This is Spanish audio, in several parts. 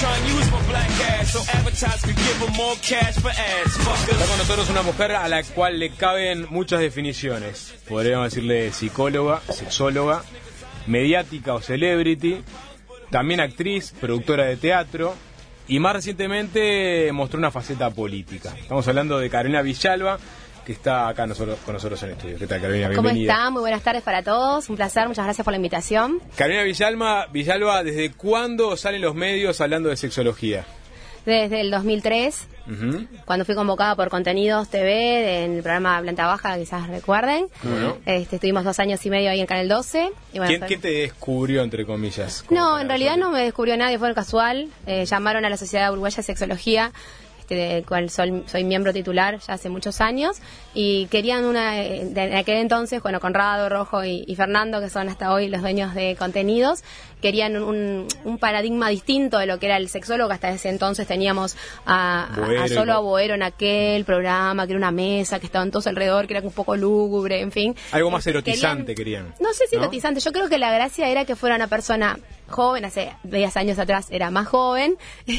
Está con nosotros una mujer a la cual le caben muchas definiciones. Podríamos decirle psicóloga, sexóloga, mediática o celebrity, también actriz, productora de teatro y más recientemente mostró una faceta política. Estamos hablando de Carolina Villalba, que está acá con nosotros en el estudio. ¿Qué tal, Carolina? Bienvenida. ¿Cómo está? Muy buenas tardes para todos. Un placer, muchas gracias por la invitación. Carolina Villalba, ¿desde cuándo salen los medios hablando de sexología? Desde el 2003, cuando fui convocada por Contenidos TV en el programa Planta Baja, quizás recuerden. Bueno. Estuvimos 2 años y medio ahí en Canal 12. Y bueno, ¿Quién te descubrió, entre comillas? No, en realidad no me descubrió nadie, fue casual. Llamaron a la Sociedad Uruguaya de Sexología, de cual soy miembro titular ya hace muchos años, y querían en aquel entonces, bueno, Conrado, Rojo y Fernando, que son hasta hoy los dueños de Contenidos, querían un paradigma distinto de lo que era el sexólogo. Hasta ese entonces teníamos a Boero en aquel programa, que era una mesa, que estaban todos alrededor, que era un poco lúgubre, en fin. Algo más erotizante querían. No sé si erotizante, yo creo que la gracia era que fuera una persona joven, hace 10 años atrás era más joven,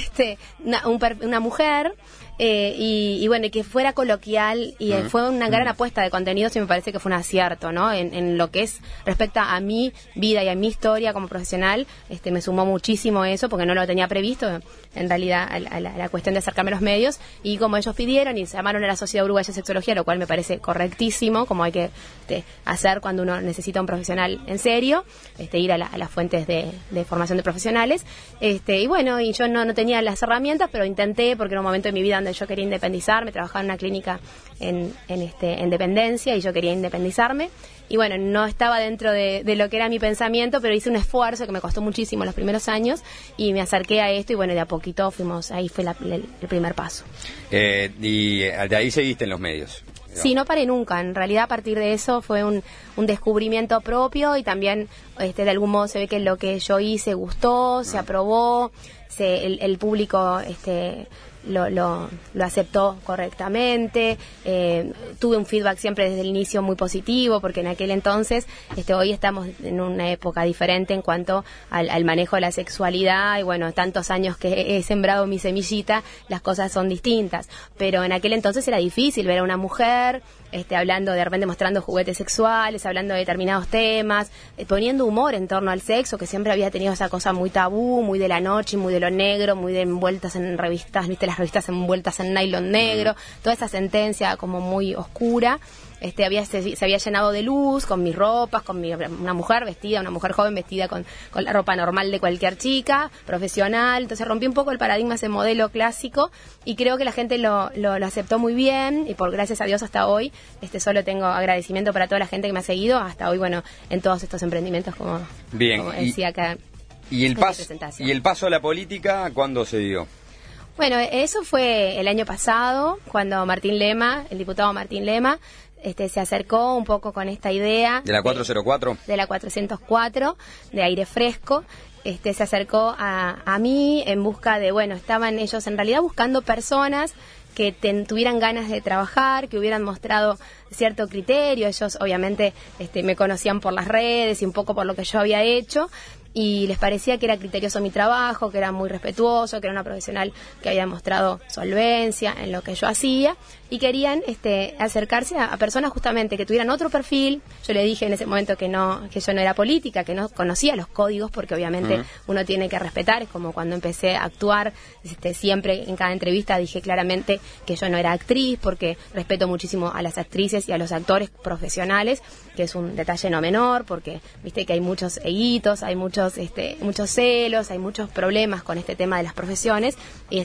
una mujer, y bueno, que fuera coloquial, y fue una gran apuesta de Contenidos, y me parece que fue un acierto, ¿no? En lo que es respecta a mi vida y a mi historia como profesional, me sumó muchísimo eso, porque no lo tenía previsto, en realidad, a la cuestión de acercarme a los medios, y como ellos pidieron, y se llamaron a la Sociedad Uruguaya de Sexología, lo cual me parece correctísimo, como hay que hacer cuando uno necesita un profesional en serio, ir a las fuentes de formación de profesionales, y bueno, y yo no tenía las herramientas, pero intenté, porque era un momento de mi vida donde yo quería independizarme, trabajaba en una clínica en dependencia, y yo quería independizarme, y bueno, no estaba dentro de lo que era mi pensamiento, pero hice un esfuerzo que me costó muchísimo los primeros años, y me acerqué a esto, y bueno, de a poquito ahí fue el primer paso. Y de ahí seguiste en los medios. Sí, no paré nunca. En realidad, a partir de eso fue un descubrimiento propio, y también de algún modo se ve que lo que yo hice gustó, se aprobó, el público lo aceptó correctamente. Tuve un feedback siempre desde el inicio muy positivo, porque en aquel entonces, hoy estamos en una época diferente en cuanto al manejo de la sexualidad, y bueno, tantos años que he sembrado mi semillita, las cosas son distintas, pero en aquel entonces era difícil ver a una mujer hablando, de repente mostrando juguetes sexuales, hablando de determinados temas, poniendo humor en torno al sexo, que siempre había tenido esa cosa muy tabú, muy de la noche, muy de lo negro, muy de envueltas en revistas, viste, las revistas envueltas en nylon negro, toda esa sentencia como muy oscura. Se había llenado de luz con mis ropas, una mujer joven vestida con la ropa normal de cualquier chica, profesional. Entonces rompí un poco el paradigma, ese modelo clásico, y creo que la gente lo aceptó muy bien, y por gracias a Dios hasta hoy, solo tengo agradecimiento para toda la gente que me ha seguido hasta hoy, bueno, en todos estos emprendimientos, como decía acá. ¿Y el paso a la política cuándo se dio? Bueno, eso fue el año pasado, cuando el diputado Martín Lema, se acercó un poco con esta idea. ¿De la 404? De la 404, de aire fresco. Se acercó a mí en busca de, bueno, estaban ellos en realidad buscando personas que tuvieran ganas de trabajar, que hubieran mostrado cierto criterio. Ellos obviamente me conocían por las redes y un poco por lo que yo había hecho, y les parecía que era criterioso mi trabajo, que era muy respetuoso, que era una profesional que había mostrado solvencia en lo que yo hacía, y querían acercarse a personas justamente que tuvieran otro perfil. Yo le dije en ese momento que yo no era política, que no conocía los códigos, porque obviamente uno tiene que respetar. Es como cuando empecé a actuar, siempre en cada entrevista dije claramente que yo no era actriz, porque respeto muchísimo a las actrices y a los actores profesionales, que es un detalle no menor, porque viste que hay muchos eguitos, hay muchos celos, hay muchos problemas con este tema de las profesiones,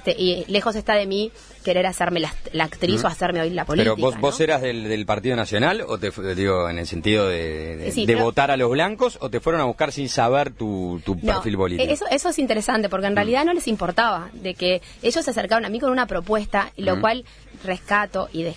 y lejos está de mí querer hacerme la actriz o hacerme oír la política. Pero vos eras del Partido Nacional, o digo, en el sentido de votar a los blancos, o te fueron a buscar sin saber tu perfil político. Eso es interesante, porque en realidad no les importaba, de que ellos se acercaron a mí con una propuesta, lo cual rescato y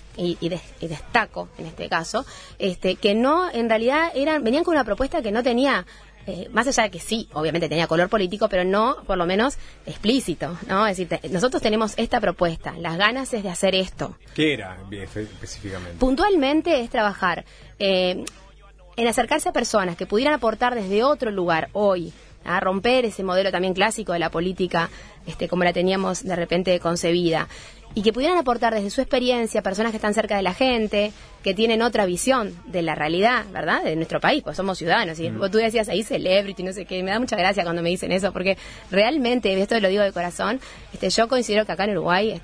destaco en este caso, que no, en realidad venían con una propuesta que no tenía, más allá de que sí, obviamente tenía color político, pero no, por lo menos, explícito, ¿no? Es decir, nosotros tenemos esta propuesta, las ganas es de hacer esto. ¿Qué era específicamente? Puntualmente es trabajar en acercarse a personas que pudieran aportar desde otro lugar hoy a romper ese modelo también clásico de la política, como la teníamos de repente concebida. Y que pudieran aportar desde su experiencia personas que están cerca de la gente, que tienen otra visión de la realidad, ¿verdad? De nuestro país, pues somos ciudadanos. Y tú decías ahí celebrity, no sé qué, me da mucha gracia cuando me dicen eso, porque realmente, esto lo digo de corazón, yo considero que acá en Uruguay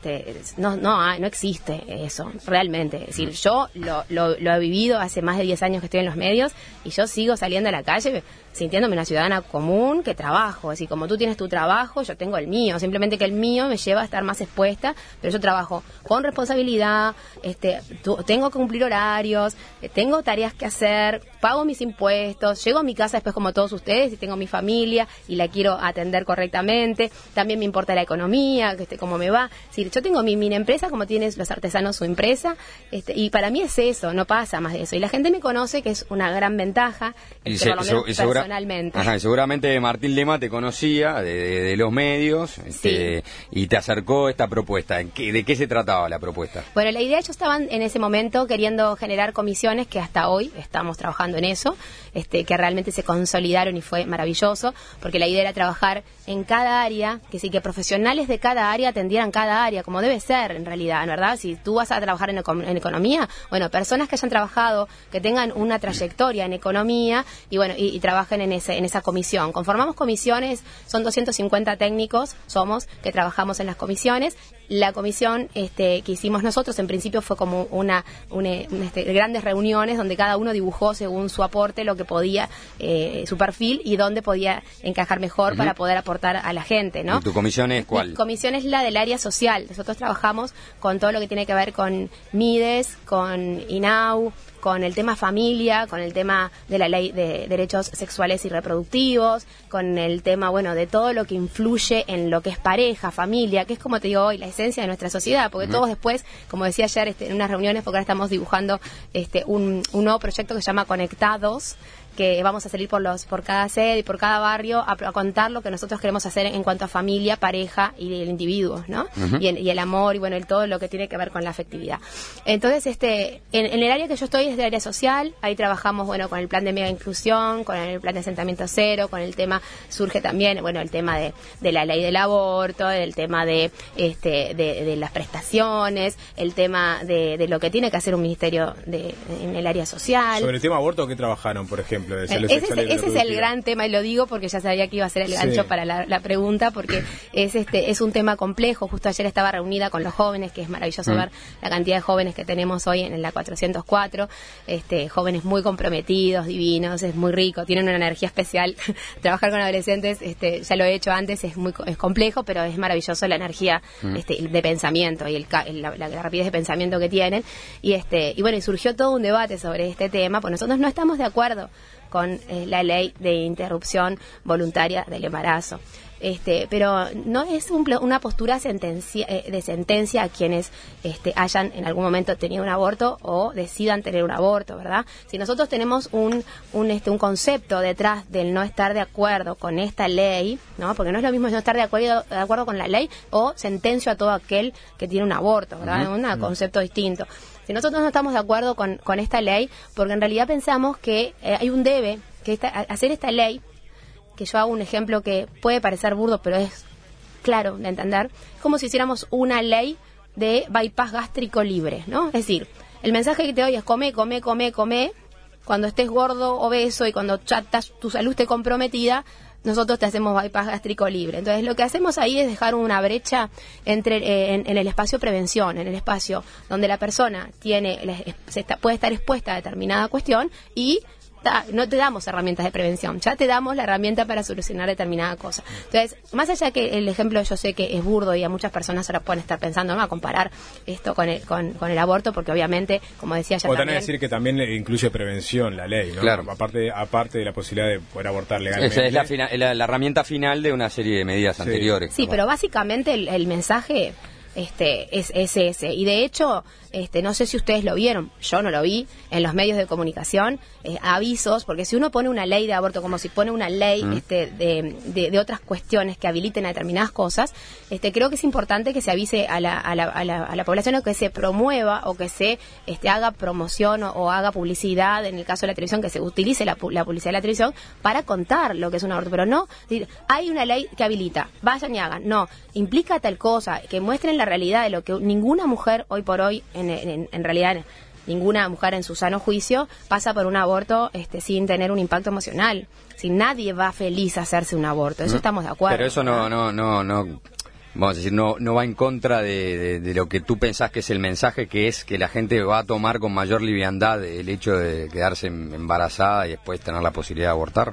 no existe eso, realmente. Es decir, yo lo he vivido hace más de 10 años que estoy en los medios y yo sigo saliendo a la calle sintiéndome una ciudadana común que trabajo. Es decir, como tú tienes tu trabajo, yo tengo el mío. Simplemente que el mío me lleva a estar más expuesta, pero yo trabajo con responsabilidad, tengo que cumplir horarios, tengo tareas que hacer, pago mis impuestos, llego a mi casa después como todos ustedes y tengo mi familia y la quiero atender correctamente. También me importa la economía, cómo me va. Es decir, yo tengo mi mini empresa como tienes los artesanos su empresa, y para mí es eso, no pasa más de eso. Y la gente me conoce, que es una gran ventaja, por lo menos personalmente. Ajá, y seguramente Martín Lema te conocía de los medios, sí. Y te acercó esta propuesta. ¿De qué se trataba la propuesta? Bueno, la idea, yo estaba en ese momento queriendo generar comisiones, que hasta hoy estamos trabajando en eso, que realmente se consolidaron y fue maravilloso, porque la idea era trabajar en cada área, que sí, que profesionales de cada área atendieran cada área, como debe ser en realidad, ¿verdad? Si tú vas a trabajar en economía, bueno, personas que hayan trabajado, que tengan una trayectoria en economía y trabajen en esa comisión. Conformamos comisiones, son 250 técnicos, que trabajamos en las comisiones. La comisión que hicimos nosotros, en principio fue como grandes reuniones donde cada uno dibujó según su aporte lo que podía, su perfil y dónde podía encajar mejor para poder aportar a la gente, ¿no? ¿Y tu comisión es cuál? Mi comisión es la del área social. Nosotros trabajamos con todo lo que tiene que ver con MIDES, con INAU, con el tema familia, con el tema de la ley de derechos sexuales y reproductivos, con el tema, de todo lo que influye en lo que es pareja, familia, que es, como te digo hoy, la esencia de nuestra sociedad, porque todos después, como decía ayer en unas reuniones, porque ahora estamos dibujando un nuevo proyecto que se llama Conectados, que vamos a salir por cada sede y por cada barrio a contar lo que nosotros queremos hacer en cuanto a familia, pareja y el individuo, ¿no? Y el amor y todo lo que tiene que ver con la afectividad. Entonces, en el área que yo estoy es de área social, ahí trabajamos, con el plan de mega inclusión, con el plan de asentamiento cero, con el tema, surge también, el tema de la ley del aborto, el tema de las prestaciones, el tema de lo que tiene que hacer un ministerio en el área social. Sobre el tema aborto, ¿qué trabajaron, por ejemplo? Ese es el gran tema, y lo digo porque ya sabía que iba a ser el gancho para la pregunta, porque es un tema complejo. Justo ayer estaba reunida con los jóvenes, que es maravilloso ver la cantidad de jóvenes que tenemos hoy en la 404, jóvenes muy comprometidos, divinos, es muy rico, tienen una energía especial. Trabajar con adolescentes, ya lo he hecho antes, es complejo, pero es maravilloso la energía de pensamiento y la rapidez de pensamiento que tienen. Y surgió todo un debate sobre este tema, pues nosotros no estamos de acuerdo con la ley de interrupción voluntaria del embarazo. Pero no es una postura de sentencia a quienes hayan en algún momento tenido un aborto o decidan tener un aborto, ¿verdad? Si nosotros tenemos un concepto detrás del no estar de acuerdo con esta ley, ¿no? Porque no es lo mismo no estar de acuerdo con la ley o sentencio a todo aquel que tiene un aborto, ¿verdad? Es un concepto distinto. Si nosotros no estamos de acuerdo con esta ley, porque en realidad pensamos que hay un debe, que hacer esta ley, que yo hago un ejemplo que puede parecer burdo, pero es claro de entender, es como si hiciéramos una ley de bypass gástrico libre, ¿no? Es decir, el mensaje que te doy es come, cuando estés gordo, obeso y cuando ya tu salud esté comprometida, nosotros te hacemos bypass gástrico libre. Entonces, lo que hacemos ahí es dejar una brecha entre en el espacio prevención, en el espacio donde la persona puede estar expuesta a determinada cuestión y no te damos herramientas de prevención, ya te damos la herramienta para solucionar determinada cosa. Entonces, más allá que el ejemplo yo sé que es burdo y a muchas personas ahora pueden estar pensando, ¿no?, a comparar esto con el aborto, porque obviamente, como decía ya también... O decir que también incluye prevención la ley, ¿no? Claro. Aparte de la posibilidad de poder abortar legalmente. Esa es la herramienta final de una serie de medidas anteriores. Sí, pero básicamente el mensaje es ese. Y de hecho, no sé si ustedes lo vieron, yo no lo vi, en los medios de comunicación, avisos, porque si uno pone una ley de aborto como si pone una ley de otras cuestiones que habiliten a determinadas cosas, creo que es importante que se avise a la población, o que se promueva, o que se haga promoción o haga publicidad, en el caso de la televisión, que se utilice la publicidad de la televisión para contar lo que es un aborto, pero no decir, hay una ley que habilita, vayan y hagan, no, implica tal cosa, que muestren la realidad de lo que ninguna mujer hoy por hoy, en realidad ninguna mujer en su sano juicio pasa por un aborto sin tener un impacto emocional. Si nadie va feliz a hacerse un aborto, eso estamos de acuerdo. Pero eso no vamos a decir, no va en contra de lo que tú pensás que es el mensaje, que es que la gente va a tomar con mayor liviandad el hecho de quedarse embarazada y después tener la posibilidad de abortar.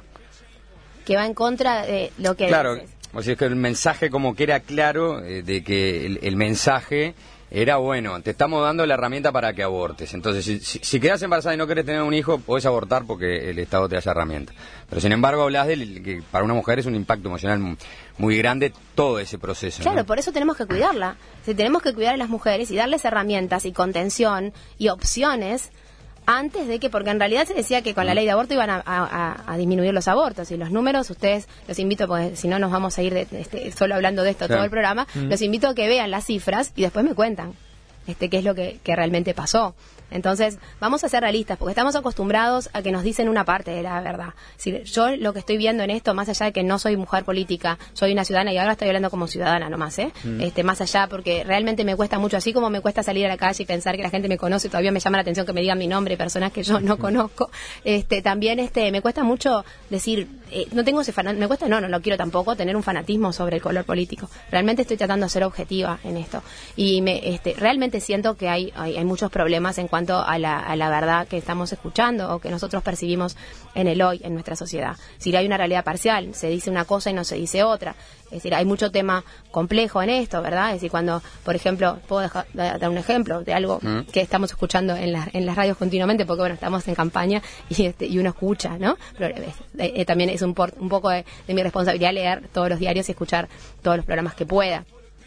Que va en contra de lo que... Claro, dices. o sea, es que el mensaje como que era claro, de que el mensaje era, bueno, te estamos dando la herramienta para que abortes. Entonces, si quedás embarazada y no querés tener un hijo, podés abortar porque el Estado te da esa herramienta. Pero sin embargo hablas de que para una mujer es un impacto emocional muy grande todo ese proceso. Claro, ¿no? por eso tenemos que cuidarla. Tenemos que cuidar a las mujeres y darles herramientas y contención y opciones antes de que, porque en realidad se decía que con la ley de aborto iban a disminuir los abortos, y los números, ustedes, los invito, porque si no nos vamos a ir solo hablando de esto todo el programa, los invito a que vean las cifras y después me cuentan qué es lo que realmente pasó. Entonces, vamos a ser realistas, porque estamos acostumbrados a que nos dicen una parte de la verdad. Es decir, yo lo que estoy viendo en esto, más allá de que no soy mujer política, soy una ciudadana, y ahora estoy hablando como ciudadana nomás, más allá, porque realmente me cuesta mucho, así como me cuesta salir a la calle y pensar que la gente me conoce, todavía me llama la atención que me digan mi nombre, personas que yo no conozco, también me cuesta mucho decir, no tengo ese me cuesta, no lo quiero tampoco, tener un fanatismo sobre el color político. Realmente estoy tratando de ser objetiva en esto, y realmente siento que hay muchos problemas en cuanto a la verdad que estamos escuchando o que nosotros percibimos en el hoy, en nuestra sociedad. Si hay una realidad parcial, se dice una cosa y no se dice otra. Es decir, hay mucho tema complejo en esto, ¿verdad? Es decir, cuando, por ejemplo, puedo dar un ejemplo de algo que estamos escuchando en las radios continuamente, porque, bueno, estamos en campaña y uno escucha, ¿no? Pero también es un poco de mi responsabilidad leer todos los diarios y escuchar todos los programas que pueda,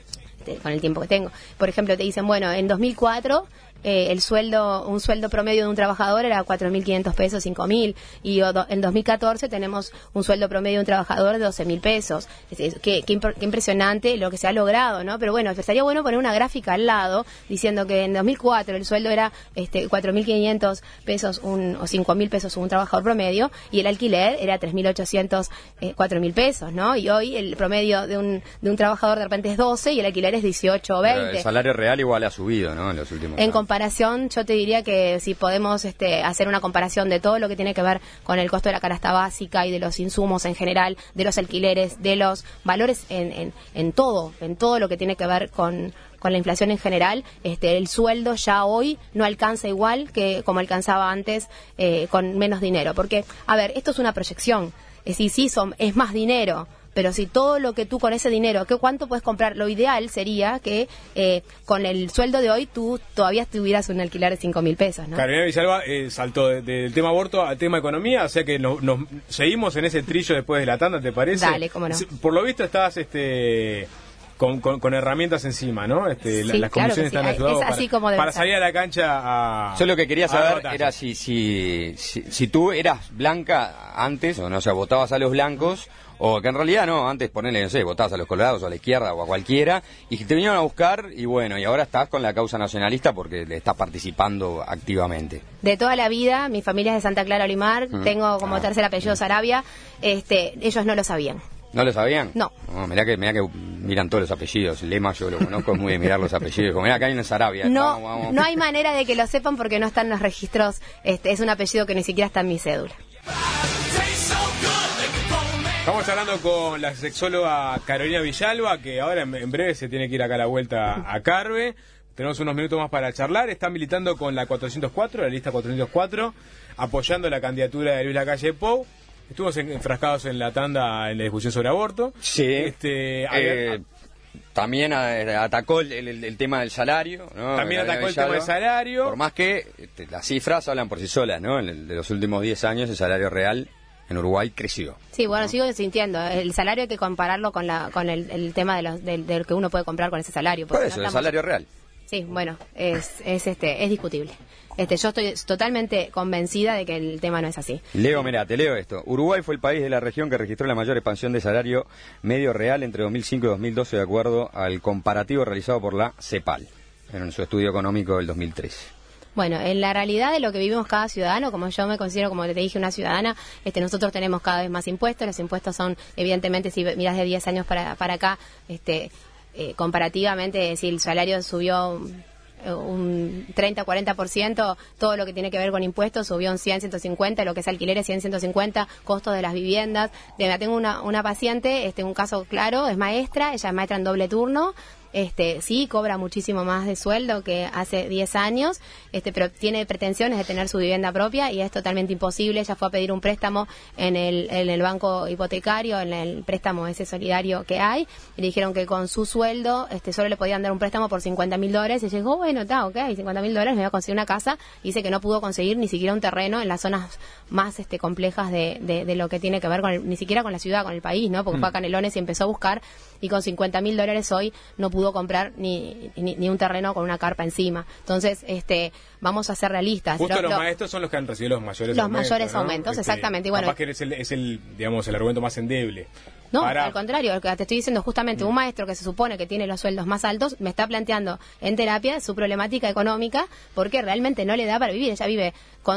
con el tiempo que tengo. Por ejemplo, te dicen, bueno, en 2004 un sueldo promedio de un trabajador era 4.500 pesos, 5.000, y en 2014 tenemos un sueldo promedio de un trabajador de 12.000 pesos. Qué impresionante lo que se ha logrado, ¿no? Pero bueno, estaría bueno poner una gráfica al lado diciendo que en 2004 el sueldo era 4.500 pesos o 5.000 pesos un trabajador promedio, y el alquiler era 3.800, 4.000 pesos, ¿no? Y hoy el promedio de un trabajador de repente es 12 y el alquiler es 18 o 20. Pero el salario real igual ha subido, ¿no? En los últimos años. Comparación, yo te diría que si podemos hacer una comparación de todo lo que tiene que ver con el costo de la canasta básica y de los insumos en general, de los alquileres, de los valores en todo lo que tiene que ver con la inflación en general, el sueldo ya hoy no alcanza igual que como alcanzaba antes, con menos dinero. Porque, a ver, esto es una proyección. Es decir, es más dinero, pero si todo lo que tú con ese dinero, ¿cuánto puedes comprar? Lo ideal sería que con el sueldo de hoy tú todavía tuvieras un alquiler de 5.000 pesos, ¿no? Carolina Villalba saltó del tema aborto al tema economía, o sea que nos seguimos en ese trillo después de la tanda, ¿te parece? Dale, cómo no. Por lo visto estás con herramientas encima, ¿no? Sí, las comisiones claro que están ayudando para salir a la cancha Yo lo que quería saber era si tú eras blanca antes, o no sé, votabas a los blancos, o que en realidad no, antes ponele, no sé, votabas a los colorados o a la izquierda o a cualquiera, y que te vinieron a buscar, y bueno, y ahora estás con la causa nacionalista porque le estás participando activamente. De toda la vida, mi familia es de Santa Clara, Olimar, tengo como tercer apellido Sarabia, ellos no lo sabían. ¿No lo sabían? No. Mirá que miran todos los apellidos. Lema yo lo conozco, es muy de mirar los apellidos. Como, mirá, acá hay una Sarabia. No, vamos. No hay manera de que lo sepan porque no están en los registros. Es un apellido que ni siquiera está en mi cédula. Estamos hablando con la sexóloga Carolina Villalba, que ahora en breve se tiene que ir acá a la vuelta a Carve. Tenemos unos minutos más para charlar. Está militando con la 404, la lista 404, apoyando la candidatura de Luis Lacalle Pou. Estuvimos enfrascados en la tanda en la discusión sobre aborto. Sí. También atacó el tema del salario, ¿no? También atacó el tema del salario. Por más que las cifras hablan por sí solas, ¿no? De los últimos 10 años el salario real en Uruguay creció. Sí, bueno, ¿no? sigo sintiendo. El salario hay que compararlo con el tema de lo que uno puede comprar con ese salario. Por porque eso, no el estamos- salario real. Sí, bueno, es discutible. Yo estoy totalmente convencida de que el tema no es así. Leo, mirá, te leo esto. Uruguay fue el país de la región que registró la mayor expansión de salario medio real entre 2005 y 2012, de acuerdo al comparativo realizado por la CEPAL, en su estudio económico del 2013. Bueno, en la realidad de lo que vivimos cada ciudadano, como yo me considero, como te dije, una ciudadana, nosotros tenemos cada vez más impuestos. Los impuestos son, evidentemente, si miras de 10 años para acá, comparativamente, si el salario subió un 30-40%, todo lo que tiene que ver con impuestos subió un 100-150%, lo que es alquileres 100-150%, costos de las viviendas. Tengo una paciente, un caso claro, es maestra, ella es maestra en doble turno. Sí, cobra muchísimo más de sueldo que hace 10 años, pero tiene pretensiones de tener su vivienda propia y es totalmente imposible. Ella fue a pedir un préstamo en el banco hipotecario, en el préstamo ese solidario que hay, y le dijeron que con su sueldo solo le podían dar un préstamo por $50.000, y ella dijo, bueno, está, ok, $50.000, me voy a conseguir una casa. Dice que no pudo conseguir ni siquiera un terreno en las zonas más complejas de lo que tiene que ver con ni siquiera con la ciudad, con el país, ¿no? Porque fue a Canelones y empezó a buscar, y con $50.000 hoy no pudo comprar ni un terreno con una carpa encima. Entonces, vamos a ser realistas. Justo los maestros son los que han recibido los mayores aumentos, ¿no? exactamente. Y bueno, capaz que es el argumento más endeble. No, al contrario, lo que te estoy diciendo, justamente un maestro que se supone que tiene los sueldos más altos me está planteando en terapia su problemática económica, porque realmente no le da para vivir. Ella vive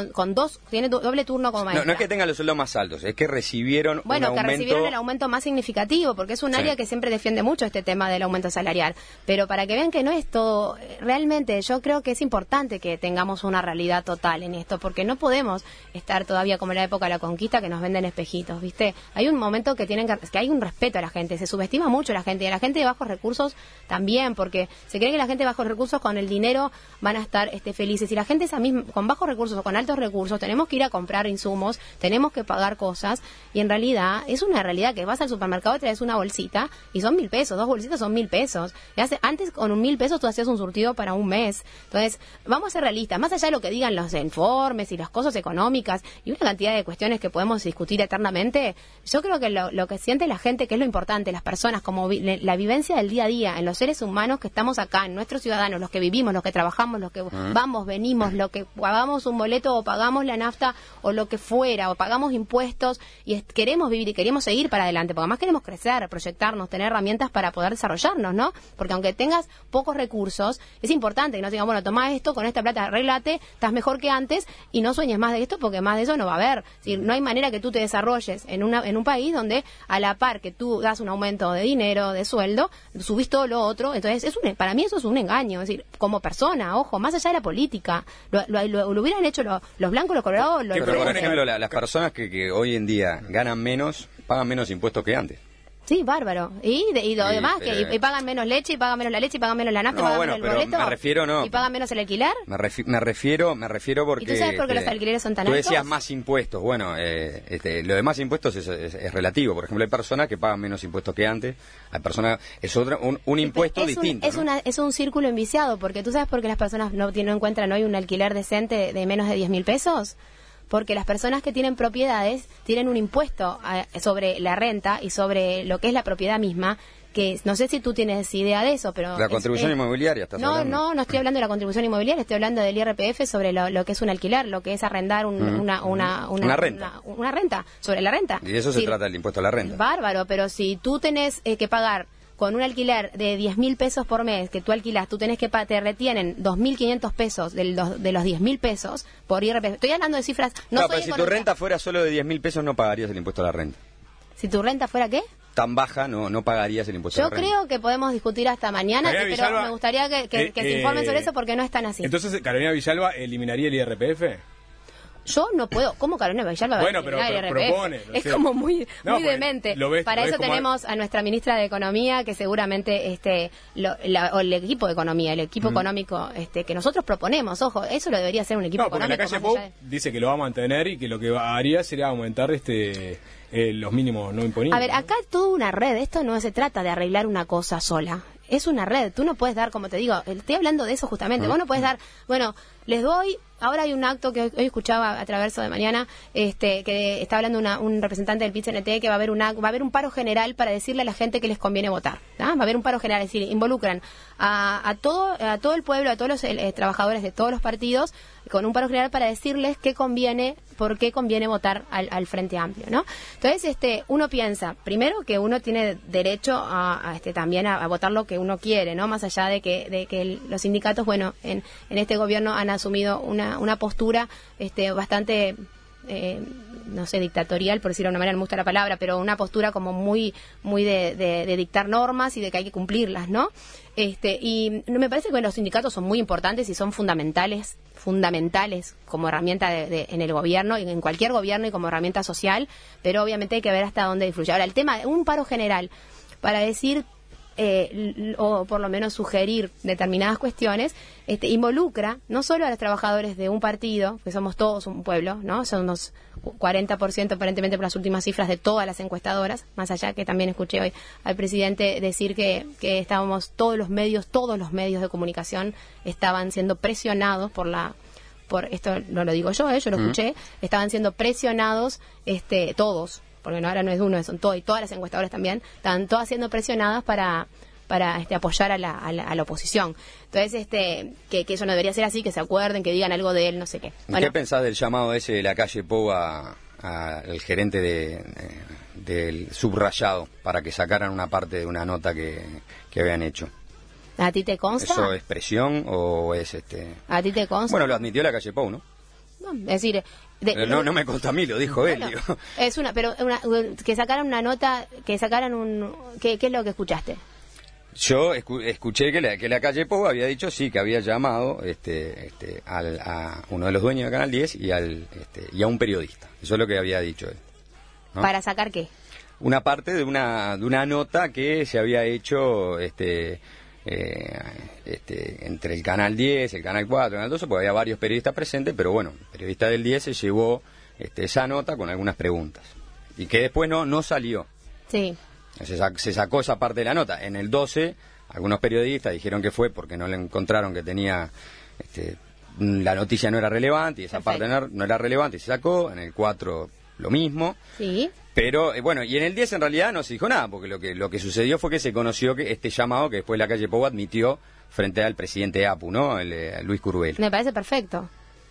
tiene doble turno como maestra. No es que tengan los sueldos más altos, es que recibieron un aumento... que recibieron el aumento más significativo, porque es un área que siempre defiende mucho este tema del aumento salarial. Pero para que vean que no es todo, realmente yo creo que es importante que tengamos una realidad total en esto, porque no podemos estar todavía como en la época de la conquista, que nos venden espejitos, ¿viste? Hay un momento que hay un respeto a la gente, se subestima mucho a la gente, y a la gente de bajos recursos también, porque se cree que la gente de bajos recursos con el dinero van a estar felices, y la gente esa misma, con bajos recursos o con altos recursos, tenemos que ir a comprar insumos, tenemos que pagar cosas, y en realidad es una realidad que vas al supermercado y traes una bolsita y son $1.000, 2 bolsitas son $1.000. Antes con $1.000 tú hacías un surtido para un mes. Entonces, vamos a ser realistas, más allá de lo que digan los informes y las cosas económicas y una cantidad de cuestiones que podemos discutir eternamente, yo creo que lo que siente la gente, que es lo importante, las personas, como la vivencia del día a día, en los seres humanos que estamos acá, en nuestros ciudadanos, los que vivimos, los que trabajamos, los que vamos, venimos, lo que pagamos un boleto o pagamos la nafta o lo que fuera, o pagamos impuestos y queremos vivir y queremos seguir para adelante, porque además queremos crecer, proyectarnos, tener herramientas para poder desarrollarnos, ¿no? Porque aunque tengas pocos recursos, es importante que no digan, bueno, toma esto, con esta plata arréglate, estás mejor que antes y no sueñes más de esto, porque más de eso no va a haber. Es decir, no hay manera que tú te desarrolles en un país donde a la par que tú das un aumento de dinero, de sueldo, subís todo lo otro. Entonces, para mí eso es un engaño. Es decir, como persona, ojo, más allá de la política, lo hubieran hecho los blancos, los colorados, Pero, por ejemplo, las personas que hoy en día ganan menos, pagan menos impuestos que antes. Sí, bárbaro. Y lo demás, que pagan menos leche, y pagan menos la leche, y pagan menos la nafta, y pagan menos el boleto. Me refiero, ¿Y pagan menos el alquiler? Me refiero porque... ¿Y tú sabes por qué los alquileres son tan altos? Tú decías más impuestos. Bueno, lo de más impuestos es relativo. Por ejemplo, hay personas que pagan menos impuestos que antes. Hay personas... Es un impuesto distinto. Es un círculo enviciado, porque tú sabes por qué las personas no encuentran hoy un alquiler decente de menos de $10.000. Porque las personas que tienen propiedades tienen un impuesto sobre la renta y sobre lo que es la propiedad misma, que no sé si tú tienes idea de eso, pero... La contribución inmobiliaria, ¿estás hablando? No estoy hablando de la contribución inmobiliaria, estoy hablando del IRPF sobre lo que es un alquiler, lo que es arrendar una renta. Una renta, sobre la renta. Y de eso se trata el impuesto a la renta. Bárbaro, pero si tú tenés que pagar con un alquiler de $10.000 por mes que tú alquilas, tú tenés que te retienen $2.500 de los $10.000 por IRPF. Estoy hablando de cifras. No, pero si tu renta fuera solo de $10.000, no pagarías el impuesto a la renta. Si tu renta fuera, ¿qué? Tan baja, no pagarías el impuesto a la renta. Yo creo que podemos discutir hasta mañana, pero Villalba, me gustaría que se informen sobre eso, porque no es tan así. Entonces, ¿Carolina Villalba eliminaría el IRPF? Yo no puedo. ¿Cómo Carolina Villalba va a eliminar el IRPF? Propone. Es como muy demente. Para eso tenemos a nuestra ministra de Economía, que seguramente o el equipo de Economía, el equipo económico que nosotros proponemos. Ojo, eso lo debería hacer un equipo económico. Porque la calle Pou dice que lo va a mantener y que lo que haría sería aumentar los mínimos no imponibles. A ver, acá es toda una red. Esto no se trata de arreglar una cosa sola. Es una red. Tú no puedes dar, como te digo, estoy hablando de eso justamente. Vos no puedes dar, bueno, les doy ahora hay un acto que hoy escuchaba a Traverso de mañana, que está hablando un representante del PIT-CNT, que va a haber un paro general para decirle a la gente que les conviene votar. Va a haber un paro general, es decir, involucran a todo el pueblo, a todos los trabajadores de todos los partidos, con un paro general para decirles por qué conviene votar al Frente Amplio, ¿no? Entonces, uno piensa, primero, que uno tiene derecho también a votar lo que uno quiere, ¿no? Más allá de que los sindicatos, bueno, en este gobierno han asumido una postura bastante, no sé, dictatorial, por decirlo de una manera, no me gusta la palabra, pero una postura como muy de dictar normas y de que hay que cumplirlas, ¿no? Y me parece que los sindicatos son muy importantes y son fundamentales como herramienta en el gobierno, en cualquier gobierno y como herramienta social, pero obviamente hay que ver hasta dónde influye. Ahora, el tema de un paro general para decir o por lo menos sugerir determinadas cuestiones, involucra no solo a los trabajadores de un partido, que somos todos un pueblo, ¿no? Son unos 40% aparentemente por las últimas cifras de todas las encuestadoras, más allá que también escuché hoy al presidente decir que estábamos todos los medios de comunicación estaban siendo presionados por esto no lo digo yo lo escuché, estaban siendo presionados todos, porque ahora no es uno, son todos, y todas las encuestadoras también, estaban todas siendo presionadas para apoyar a la oposición. Entonces, que eso no debería ser así, que se acuerden, que digan algo de él, no sé qué. Bueno, ¿qué pensás del llamado ese de la calle Pou al gerente del Subrayado para que sacaran una parte de una nota que habían hecho? ¿A ti te consta? ¿Eso es presión o es ¿A ti te consta? Bueno, lo admitió la calle Pou, ¿no? No, es decir... no me consta a mí, lo dijo él. Bueno, que sacaran una nota, que sacaran ¿qué es lo que escuchaste? Yo escuché que la calle Pou había dicho sí, que había llamado a uno de los dueños de Canal 10 y a un periodista. Eso es lo que había dicho él, ¿no? ¿Para sacar qué? Una parte de una nota que se había hecho entre el Canal 10, el Canal 4, el Canal 12, porque había varios periodistas presentes, pero bueno, el periodista del 10 se llevó esa nota con algunas preguntas y que después no salió. Sí. Se sacó esa parte de la nota. En el 12, algunos periodistas dijeron que fue porque no le encontraron que tenía la noticia no era relevante y esa Perfecto. parte no era relevante y se sacó. En el 4 lo mismo. Sí. Pero bueno, y en el 10 en realidad no se dijo nada, porque lo que sucedió fue que se conoció que este llamado que después la calle Pou admitió frente al presidente de APU, ¿no? Luis Curbelo. Me parece perfecto.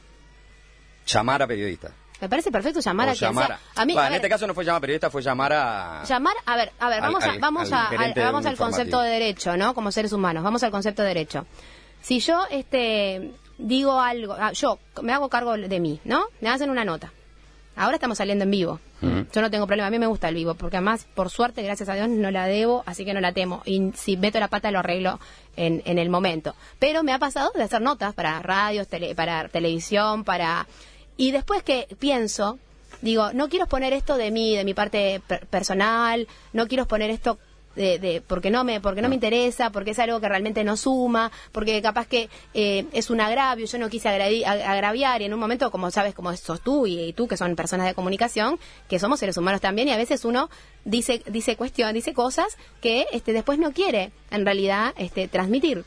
Llamar a periodistas. Me parece perfecto llamar a quien sea. A mí, en este caso no fue llamar a periodistas, fue llamar a... A ver, vamos al concepto de derecho, ¿no? Como seres humanos, vamos al concepto de derecho. Si yo digo algo, yo me hago cargo de mí, ¿no? Me hacen una nota. Ahora estamos saliendo en vivo. Yo no tengo problema, a mí me gusta el vivo, porque además, por suerte, gracias a Dios, no la debo, así que no la temo. Y si meto la pata, lo arreglo en el momento. Pero me ha pasado de hacer notas para radios, para televisión, y después que pienso, digo, no quiero exponer esto de mi parte personal, no quiero exponer esto porque no me interesa, porque es algo que realmente no suma, porque capaz que es un agravio, yo no quise agraviar, y en un momento, como sabes, como sos tú y tú, que son personas de comunicación, que somos seres humanos también, y a veces uno dice cosas que después no quiere en realidad transmitir,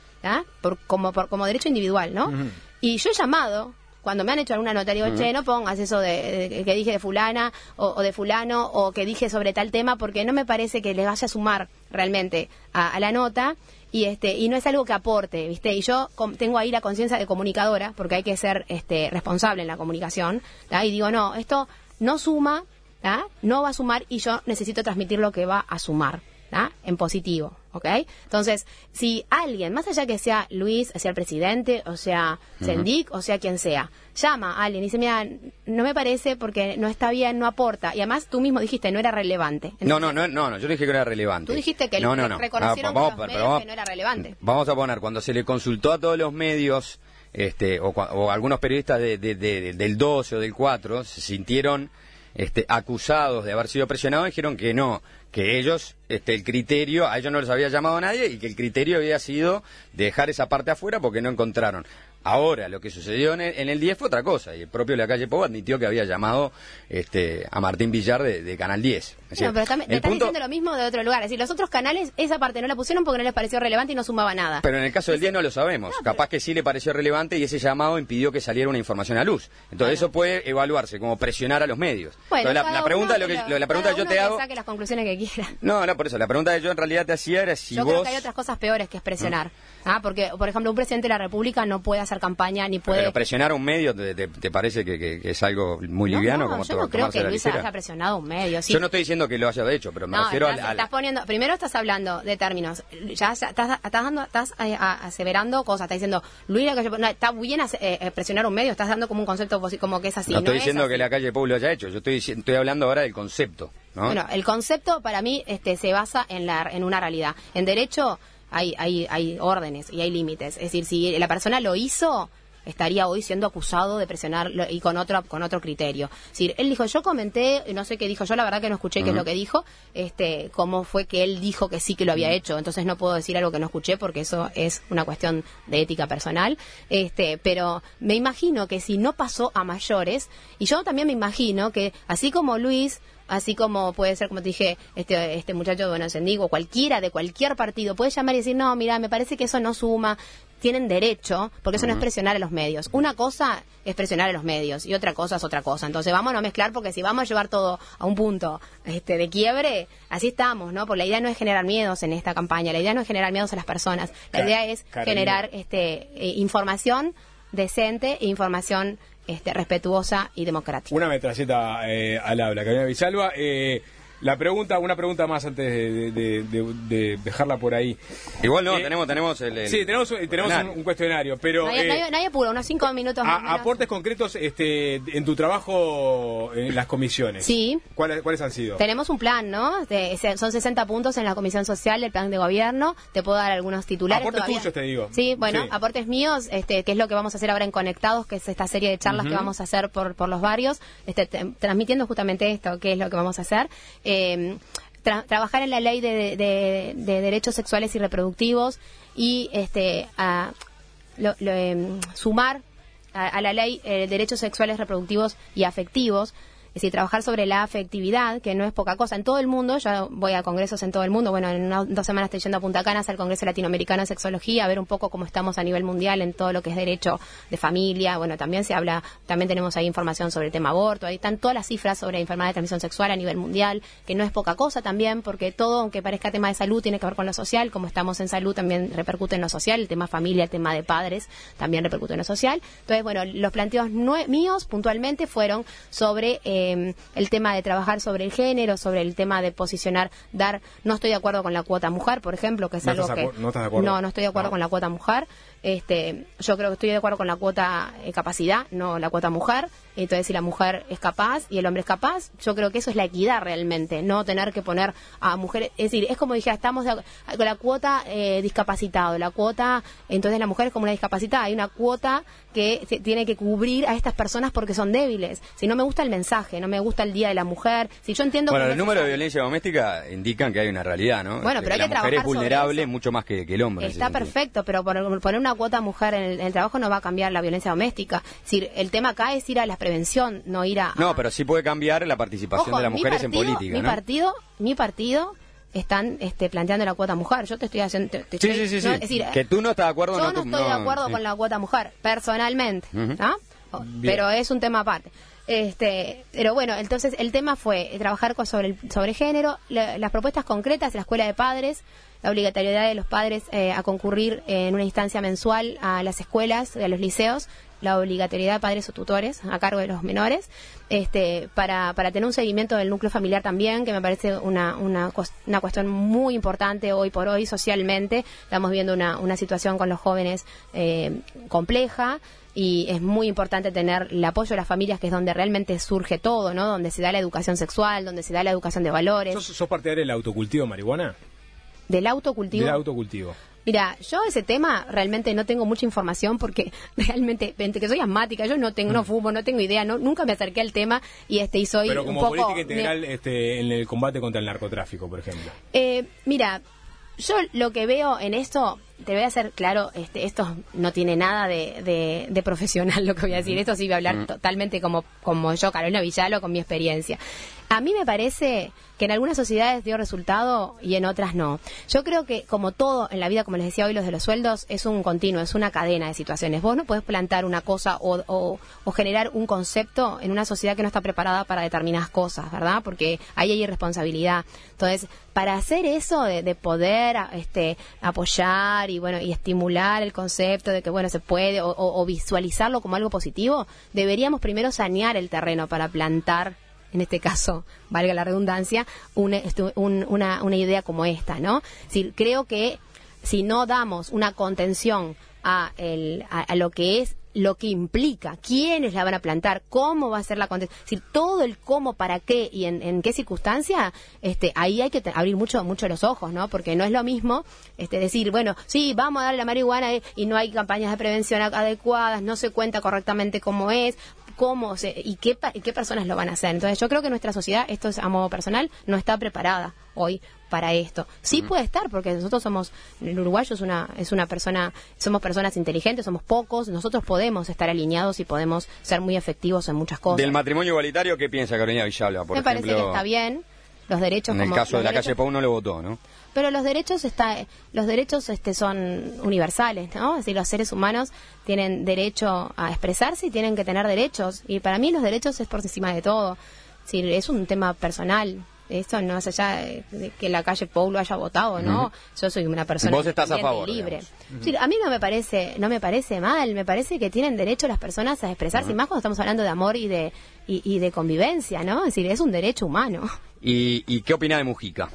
como derecho individual, ¿no? Uh-huh. Y yo he llamado, cuando me han hecho alguna nota, digo, che, no pongas eso de que dije de fulana o de fulano o que dije sobre tal tema, porque no me parece que le vaya a sumar realmente a la nota y no es algo que aporte, ¿viste? Y yo tengo ahí la conciencia de comunicadora, porque hay que ser responsable en la comunicación, ¿tá? Y digo, no, esto no suma, ¿tá? No va a sumar y yo necesito transmitir lo que va a sumar, ¿tá? En positivo. ¿Ok? Entonces, si alguien, más allá que sea Luis, sea el presidente, o sea Sendik, o sea quien sea, llama a alguien y dice, mira, no me parece porque no está bien, no aporta, y además tú mismo dijiste, no era relevante. Entonces, no, yo dije que no era relevante. Tú dijiste que reconocieron que no era relevante. Vamos a poner, cuando se le consultó a todos los medios, o algunos periodistas del 12 o del 4, se sintieron acusados de haber sido presionados, dijeron que no, que ellos, el criterio, a ellos no les había llamado a nadie y que el criterio había sido dejar esa parte afuera porque no encontraron. Ahora, lo que sucedió en el 10 fue otra cosa, y el propio La Calle Pou admitió que había llamado a Martín Villar de Canal 10. decir, No, pero están diciendo lo mismo de otro lugar. Es decir, los otros canales esa parte no la pusieron porque no les pareció relevante y no sumaba nada. Pero en el caso del 10 no lo sabemos. No, Capaz que sí le pareció relevante y ese llamado impidió que saliera una información a luz. Entonces eso puede evaluarse como presionar a los medios. Bueno, entonces, la pregunta que yo te hago... Que saque las conclusiones que quiera. No, por eso. La pregunta que yo en realidad te hacía era si yo vos... creo que hay otras cosas peores que es presionar. Porque, por ejemplo, un presidente de la República no puede hacer campaña ni puede... Pero presionar a un medio te parece que es algo muy liviano. No, yo no creo que Luis haya presionado a un medio. Sí. Yo no estoy diciendo que lo haya hecho, pero me refiero primero estás hablando de términos, ya estás aseverando cosas, estás diciendo, Luis, está bien presionar un medio, estás dando como un concepto como que es así. No estoy diciendo que la calle Pou lo haya hecho, yo estoy hablando ahora del concepto, ¿no? Bueno, el concepto para mí se basa en una realidad. En derecho hay órdenes y hay límites. Es decir, si la persona lo hizo, estaría hoy siendo acusado de presionar y con otro criterio. Es decir, él dijo, yo comenté, no sé qué dijo, yo la verdad que no escuché qué es lo que dijo, cómo fue que él dijo que sí que lo había hecho, entonces no puedo decir algo que no escuché porque eso es una cuestión de ética personal, pero me imagino que si no pasó a mayores, y yo también me imagino que así como Luis, así como puede ser, como te dije, este muchacho de Buenos Aires, cualquiera de cualquier partido puede llamar y decir, no, mira, me parece que eso no suma, tienen derecho, porque eso no es presionar a los medios. Una cosa es presionar a los medios y otra cosa es otra cosa. Entonces vamos a no mezclar, porque si vamos a llevar todo a un punto de quiebre, así estamos, ¿no? Porque la idea no es generar miedos en esta campaña, la idea no es generar miedos a las personas, la idea es generar información decente e información respetuosa y democrática. Una metralleta al habla, Carolina Villalba. Una pregunta más antes de dejarla por ahí. Igual no, tenemos Sí, tenemos un cuestionario, pero... Nadie apura, unos 5 minutos más. Aportes concretos en tu trabajo en las comisiones. Sí. ¿Cuáles han sido? Tenemos un plan, ¿no? Son 60 puntos en la Comisión Social, el plan de gobierno. Te puedo dar algunos titulares. Aportes tuyos, te digo. Sí, bueno, aportes míos, que es lo que vamos a hacer ahora en Conectados, que es esta serie de charlas que vamos a hacer por los barrios, transmitiendo justamente esto, que es lo que vamos a hacer. Trabajar en la ley de derechos sexuales y reproductivos y sumar a la ley derechos sexuales, reproductivos y afectivos. Es decir, trabajar sobre la afectividad, que no es poca cosa. En todo el mundo, yo voy a congresos en todo el mundo, bueno, en 2 semanas estoy yendo a Punta Cana al Congreso Latinoamericano de Sexología, a ver un poco cómo estamos a nivel mundial en todo lo que es derecho de familia. Bueno, también también tenemos ahí información sobre el tema aborto, ahí están todas las cifras sobre enfermedad de transmisión sexual a nivel mundial, que no es poca cosa también, porque todo, aunque parezca tema de salud, tiene que ver con lo social. Como estamos en salud, también repercute en lo social, el tema familia, el tema de padres, también repercute en lo social. Entonces, bueno, los planteos míos puntualmente fueron sobre el tema de trabajar sobre el género, sobre el tema de posicionar, no estoy de acuerdo con la cuota mujer, por ejemplo, que es algo que... ¿No estás de acuerdo? No estoy de acuerdo con la cuota mujer. Yo creo que estoy de acuerdo con la cuota capacidad, no la cuota mujer. Entonces, si la mujer es capaz y el hombre es capaz, yo creo que eso es la equidad realmente, no tener que poner a mujeres, es decir, es como dije, estamos con la cuota discapacitado, la cuota, entonces la mujer es como una discapacitada, hay una cuota que tiene que cubrir a estas personas porque son débiles. Si no me gusta el mensaje, no me gusta el Día de la Mujer, si yo entiendo... Bueno, el número de violencia doméstica indican que hay una realidad, ¿no? Bueno, pero hay que trabajar. La mujer es vulnerable mucho más que el hombre. Está perfecto, pero poner una cuota mujer en el trabajo no va a cambiar la violencia doméstica. Es decir, el tema acá es ir a la prevención, no ir a... No, pero sí puede cambiar la participación de las mujeres en política, ¿no? Mi partido están planteando la cuota mujer. Yo te estoy haciendo... Sí. Es decir, que tú no estás de acuerdo. Yo no estoy de acuerdo con la cuota mujer, personalmente, ¿no? Pero es un tema aparte. Pero bueno, entonces el tema fue trabajar sobre género, las propuestas concretas de la escuela de padres, la obligatoriedad de los padres a concurrir en una instancia mensual a las escuelas, a los liceos, la obligatoriedad de padres o tutores a cargo de los menores, para tener un seguimiento del núcleo familiar también, que me parece una cuestión muy importante hoy por hoy socialmente. Estamos viendo una situación con los jóvenes compleja, y es muy importante tener el apoyo de las familias, que es donde realmente surge todo, ¿no? Donde se da la educación sexual, donde se da la educación de valores. ¿Sos partidario del autocultivo de marihuana? ¿Del autocultivo? Del autocultivo. Mira, yo ese tema realmente no tengo mucha información, porque realmente, que soy asmática, yo no fumo, no tengo idea, nunca me acerqué al tema y soy pero como un poco... política integral en el combate contra el narcotráfico, por ejemplo. Mira, yo lo que veo en esto, te voy a hacer claro, esto no tiene nada de profesional lo que voy a decir. Esto sí voy a hablar totalmente como yo, Carolina Villalba, con mi experiencia. A mí me parece que en algunas sociedades dio resultado y en otras no. Yo creo que, como todo en la vida, como les decía hoy, los de los sueldos, es un continuo, es una cadena de situaciones. Vos no podés plantar una cosa o generar un concepto en una sociedad que no está preparada para determinadas cosas, ¿verdad? Porque ahí hay irresponsabilidad. Entonces, para hacer eso de poder apoyar y bueno y estimular el concepto de que bueno se puede o visualizarlo como algo positivo, deberíamos primero sanear el terreno para plantar, en este caso, valga la redundancia, una idea como esta, ¿no? Creo que si no damos una contención a lo que es, lo que implica, quiénes la van a plantar, cómo va a ser la contención, todo el cómo, para qué y en qué circunstancia, ahí hay que abrir mucho los ojos, ¿no? Porque no es lo mismo decir, bueno, sí, vamos a darle la marihuana y no hay campañas de prevención adecuadas, no se cuenta correctamente cómo es, y qué personas lo van a hacer. Entonces yo creo que nuestra sociedad, esto es a modo personal, no está preparada hoy para esto. Sí puede estar, porque nosotros somos, el uruguayo somos personas inteligentes, somos pocos, nosotros podemos estar alineados y podemos ser muy efectivos en muchas cosas. ¿Del matrimonio igualitario qué piensa Carolina Villalba, por ejemplo? Parece que está bien. Los derechos, en el caso de la calle Pou no le votó, ¿no? Pero los derechos son universales, ¿no? Es decir, los seres humanos tienen derecho a expresarse y tienen que tener derechos. Y para mí los derechos es por encima de todo. Es decir, es un tema personal. Esto no es allá de que la calle Pou lo haya votado, ¿no? Yo soy una persona ¿Vos estás a favor, libre. Sí, a mí no me parece mal. Me parece que tienen derecho las personas a expresarse, y más cuando estamos hablando de amor y de convivencia, ¿no? Es decir, es un derecho humano. ¿Y qué opina de Mujica?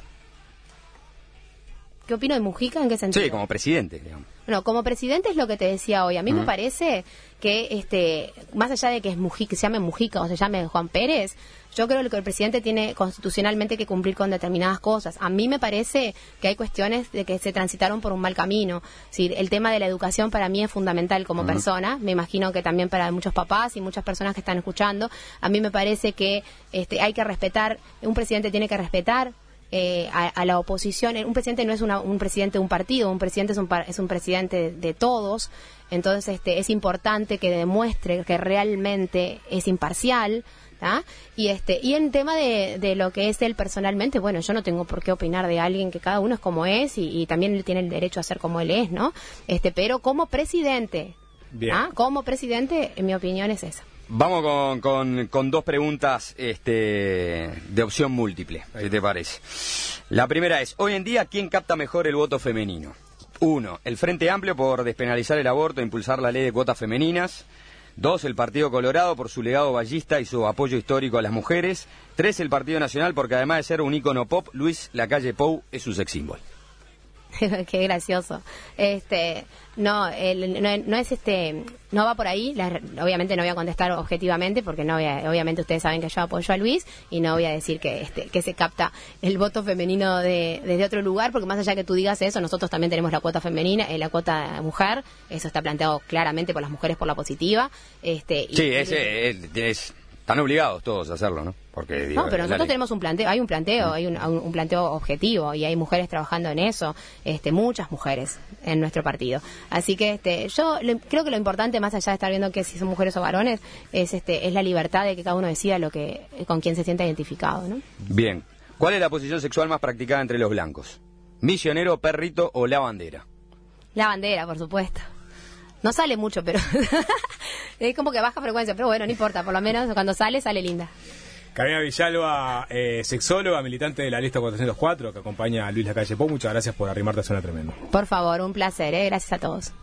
¿Qué opino de Mujica? ¿En qué sentido? Sí, como presidente, digamos. Bueno, como presidente es lo que te decía hoy. A mí me parece que, más allá de que se llame Mujica o se llame Juan Pérez, yo creo que el presidente tiene constitucionalmente que cumplir con determinadas cosas. A mí me parece que hay cuestiones de que se transitaron por un mal camino. Sí, el tema de la educación para mí es fundamental como persona. Me imagino que también para muchos papás y muchas personas que están escuchando. A mí me parece que hay que respetar, un presidente tiene que respetar a la oposición. Un presidente no es un presidente de un partido, un presidente es un presidente de todos. Entonces es importante que demuestre que realmente es imparcial. ¿Ah? Y en tema de lo que es él personalmente, bueno, yo no tengo por qué opinar de alguien, que cada uno es como es y también él tiene el derecho a ser como él es, ¿no? Pero como presidente, como presidente, en mi opinión es esa. Vamos con dos preguntas de opción múltiple, ¿qué te parece? La primera es, hoy en día, ¿quién capta mejor el voto femenino? 1, el Frente Amplio por despenalizar el aborto e impulsar la ley de cuotas femeninas. 2, el Partido Colorado por su legado ballista y su apoyo histórico a las mujeres. 3, el Partido Nacional porque además de ser un ícono pop, Luis Lacalle Pou es su sex symbol. Qué gracioso. No va por ahí. Obviamente no voy a contestar objetivamente porque obviamente ustedes saben que yo apoyo a Luis y no voy a decir que se capta el voto femenino desde otro lugar, porque más allá que tú digas eso, nosotros también tenemos la cuota femenina, la cuota mujer. Eso está planteado claramente por las mujeres por la positiva. Están obligados todos a hacerlo, ¿no? Porque pero nosotros tenemos un planteo, hay un planteo objetivo y hay mujeres trabajando en eso, muchas mujeres en nuestro partido. Así que yo creo que lo importante, más allá de estar viendo que si son mujeres o varones, es la libertad de que cada uno decida con quién se sienta identificado, ¿no? Bien. ¿Cuál es la posición sexual más practicada entre los blancos? ¿Misionero, perrito o la bandera? La bandera, por supuesto. No sale mucho, pero es como que baja frecuencia, pero bueno, no importa, por lo menos cuando sale linda. Carolina Villalba, sexóloga, militante de la lista 404, que acompaña a Luis Lacalle Pou. Muchas gracias por arrimarte a Zona Tremenda. Por favor, un placer, gracias a todos.